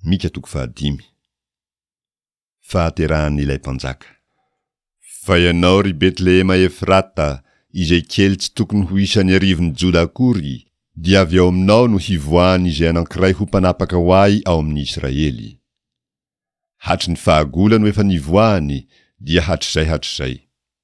Mika 5. Fahaterahan'ilay mpanjaka. Fa ianao ry Betlehema Efrata, izay kely tsy tokony ho isan'ny arivon'ny Joda akory, dia avy ao aminao no hivoahany izay anankiray ho mpanapaka ho ahy ao amin'ny Israely. Hatry ny fahagola no efa nivoahany, dia hatr'izay.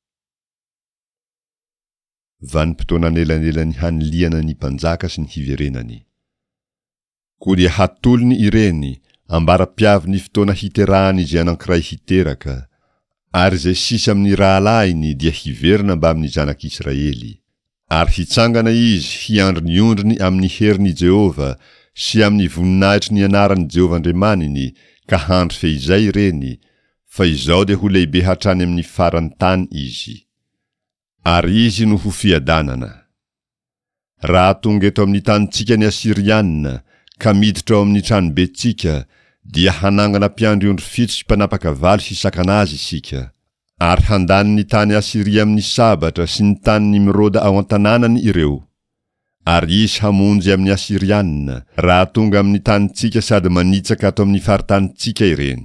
Vanim-potoana anelanelan'ny haniliana ny mpanjaka sy ny hiverenany. Koa dia hatolony ireny, ambara-piavy ny fotoana hiterahany izay anankiray hiteraka, ary izay sisa amin'ny rahalahiny dia hiverina mba amin'ny zanak'Israely. Ary hitsangana izy hiandroniondrony amin'ny herin'i Jehova sy amin'ny voninahitry ny anaran'i Jehova Andriamaniny, ka handro fehizay ireny, fa izao dia ho lehibe hatrany amin'ny farany tany izy. Ary izy no ho fiadanana. Raha tonga eto amin'ny tanitsika ny Asirianina, ka miditra ao amin'ny tranobetsika, dia hanangana mpiandriondro fito sy mpanapaka valo hisakana azy isika. Ary handany ny tany Asiria amin'ny sabatra sy ny tany Nimroda ao an-tanànany ireo. Ary izy hamonjy amin'ny Asirianina, raha tonga amin'ny tanitsika sady manitsaka ato amin'ny faritanitsika ireny.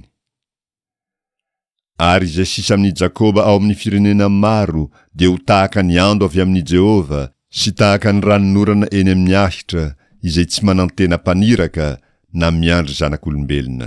Ary izay sisa amin'ny Jakoba ao amin'ny firenena maro, dia ho tahaka ny ando avy amin'ny Jehova, sy tahaka ny ranonorana eny amin'ny ahitra, izay tsy manantena paniraka na miandry zanak'olombelona.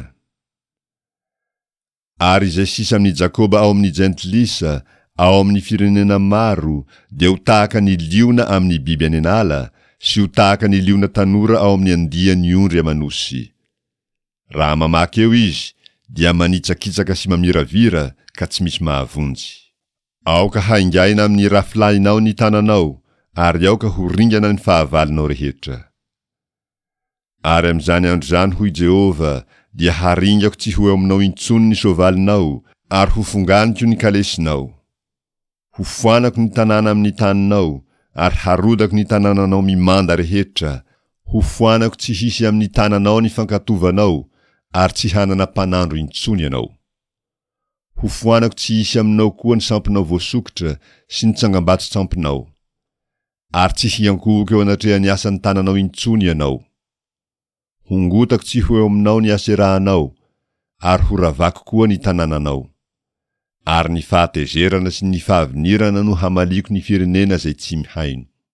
Ary izay sisa amin'ny Jakoba ao amin'ny jentilisa, ao amin'ny firenena maro, dia ho tahaka ny liona amin'ny biby any anala, sy ho tahaka ny liona tanora ao amin'ny andiany ondry amanosy. Raha mamaky eo izy, dia manitsakitsaka sy mamiravira ka tsy misy mahavonjy. Aoka haingaina amin'ny rafilahinao ny tananao, ary aoka ho ringana ny fahavalinao rehetra. Ary am'izany andro zany hoy Jehova, dia haringako tsy ho eo aminao intsony ny soavalinao, ary ho fonganiko ny kalesinao. Ho foanako ny tanàna amin'ny taninao, ary harodako ny tanànanao mimanda rehetra. Ho foanako tsy hisy amin'ny tananao ny fankatovanao, ary tsy hanana mpanandro intsony ianao. Ho foanako tsy hisy aminao koa ny sampinao voasokotra sy ny tsangambato sampinao, ary tsy hiankohoko eo anatrehan'ny asan'ny tananao intsony ianao. Hongotako tsy ho eo aminao ny aserahanao, ary ho ravako koa ny tanànanao. Ary ny fahatezerana sy ny fahavinirana no hamaliko ny firenena zay tsy mihaino.